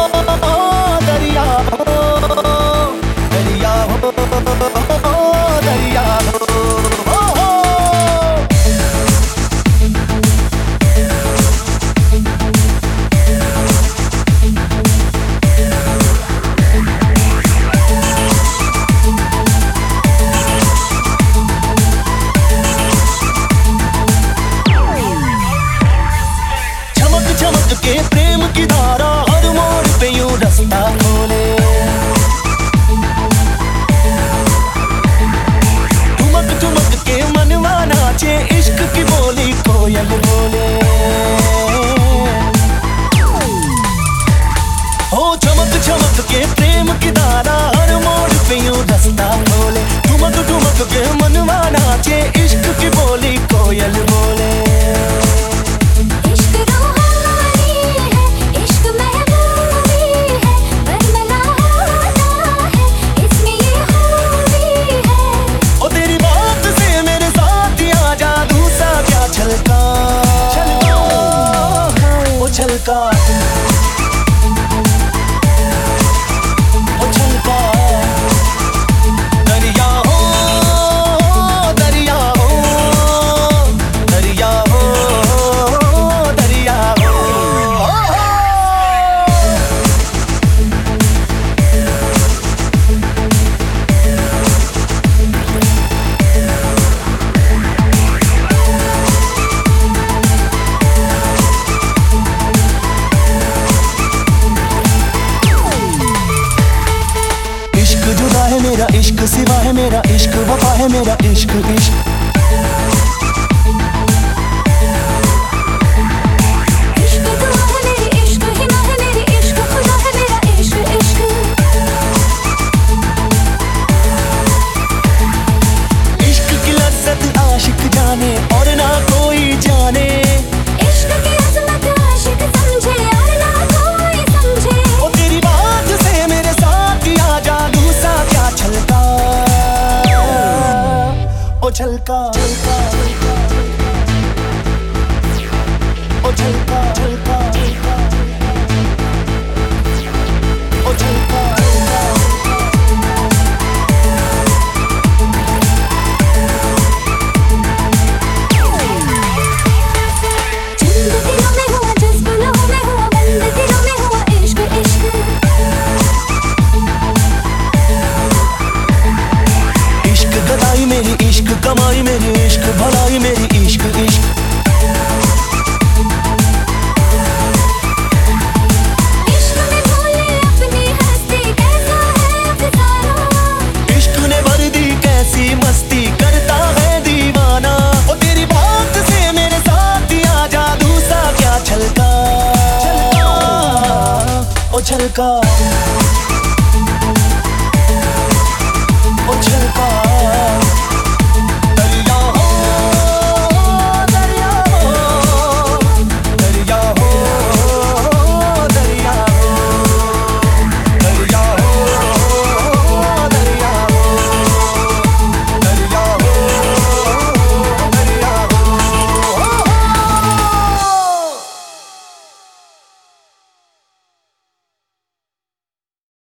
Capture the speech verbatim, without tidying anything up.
दरिया हो, दरिया हो, दरिया हो। चमक के प्रेम की धारा हर मोड़ पे यूं रास्ता खोले, ठुमक ठुमक के मनवा नाचे, इश्क की बोली कोयल बोले। हो चमक चमक के प्रेम की धारा हर मोड़ पे यूं रास्ता खोले, ठुमक ठुमक के मनवा नाचे, इश्क की बोली कोयल बोले। छलका ओ छलका ओ छलका, दरिया हो, दरिया हो, दरिया हो, दरिया हो। मेरा इश्क सिवा है, मेरा इश्क वफा है, मेरा इश्क इश्क। इश्क दुआ है मेरी, इश्क हिमा है मेरी, इश्क खुदा है मेरा, इश्क इश्क। इश्क की लज्जत आशिक जाने और ना कोई जाने, इश्क की अजमत आशिक समझे और ना कोई समझे। ओ तेरी बात से मेरे साथ आ जादू सा क्या छलका ओ छलका, ओ छलका, छलका, ओ छलका। जिंद दिलों में हुआ, जज्ब लहू में हुआ, बंद दिलों में हुआ, इश्क इश्क। इश्क गदाई मेरी, इश्क कमाई मेरी, इश्क भलाई मेरी, इश्क इश्क। इश्क ने भूले अपनी हस्ती, कैसा है अफसाना, इश्क ने भर दी कैसी मस्ती, करता है दीवाना। ओ तेरी बात से मेरे साथ आ जादू सा क्या छलका, छलका ओ छलका।